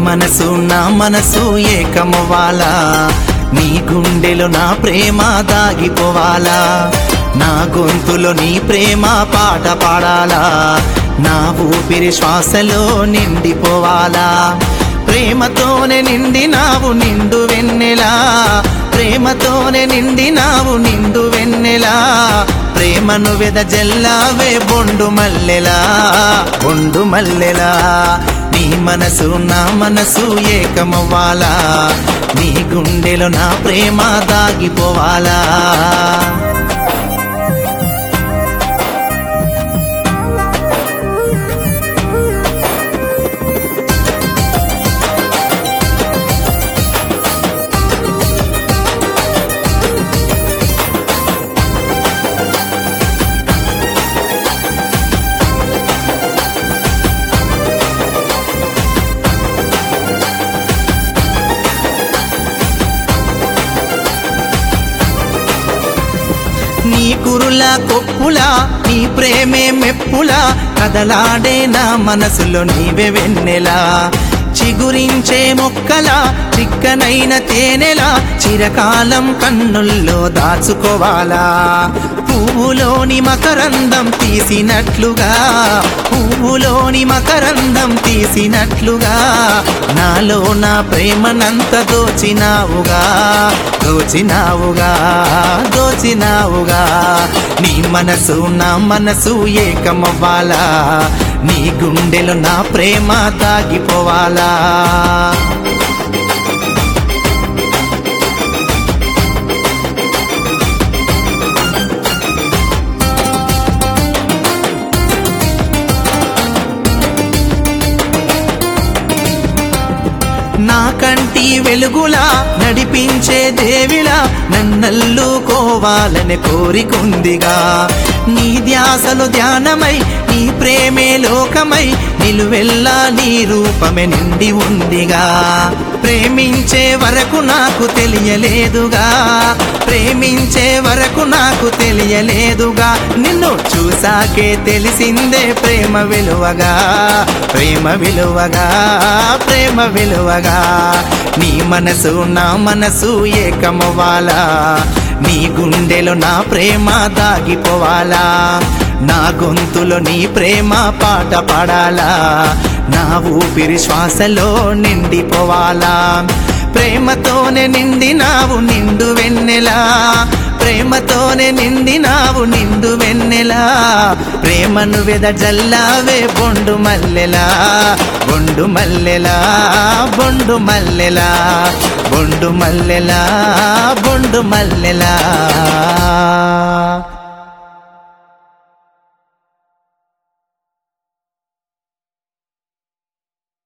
మనసు నా మనసు ఏకమవ్వాలా, నీ గుండెలో నా ప్రేమ దాగిపోవాలా, నా గొంతులో నీ ప్రేమ పాట పాడాలా, నా ఊపిరి శ్వాసలో నిండిపోవాలా. ప్రేమతోనే నిండినావు నిండు వెన్నెలా, ప్రేమతోనే నిండినావు నిండు వెన్నెలా, ప్రేమను వెదజల్లావే బొండు మల్లెలా, బొండు మల్లెలా. నీ మనసు నా మనసు ఏకమవ్వాలా, నీ గుండెలో నా ప్రేమ దాగిపోవాలా. నీ కురులా కొప్పులా నీ ప్రేమే మెప్పులా, కదలాడే నా మనసులో నీవే వెన్నెలా, చిగురించే మొక్కలా చిక్కనైన తేనెలా, చిరకాలం కన్నుల్లో దాచుకోవాలా. పువ్వులోని మకరందం తీసినట్లుగా, పువ్వులోని మకరందం తీసినట్లుగా, నాలో నా ప్రేమనంత దోచినావుగా, దోచినావుగా, దోచినావుగా. నీ మనసు నా మనసు ఏకమవ్వాలా, నీ గుండెలో నా ప్రేమ దాగిపోవాలా. నా కంటి వెలుగులా నడిపించే దేవిలా, నన్నల్లుకోవాలని కోరికుందిగా, నీ ధ్యాసలు ధ్యానమై నీ ప్రేమే లోకమై, నిలువెల్లా నీ రూపమే నిండి ఉందిగా. ప్రేమించే వరకు నాకు తెలియలేదుగా, ప్రేమించే వరకు నాకు తెలియలేదుగా, నిన్ను చూసాకే తెలిసిందే ప్రేమ విలువగా, ప్రేమ విలువగా, ప్రేమ విలువగా. నీ మనసు నా మనసు ఏకమవ్వాలా, నీ గుండెలో నా ప్రేమ దాగిపోవాలా, నా గొంతులో నీ ప్రేమ పాట పాడాలా, నా ఊపిరి శ్వాసలో నిండిపోవాలా. ప్రేమతోనే నిండినావు నిండు వెన్నెలా, ప్రేమతోనే నిండినావు నిండు వెన్నెలా, ప్రేమను వెదజల్లావే బొండు మల్లెలా, బొండు మల్లెలా, బొండు మల్లెలా, బొండు మల్లెలా, బొండు మల్లెలా.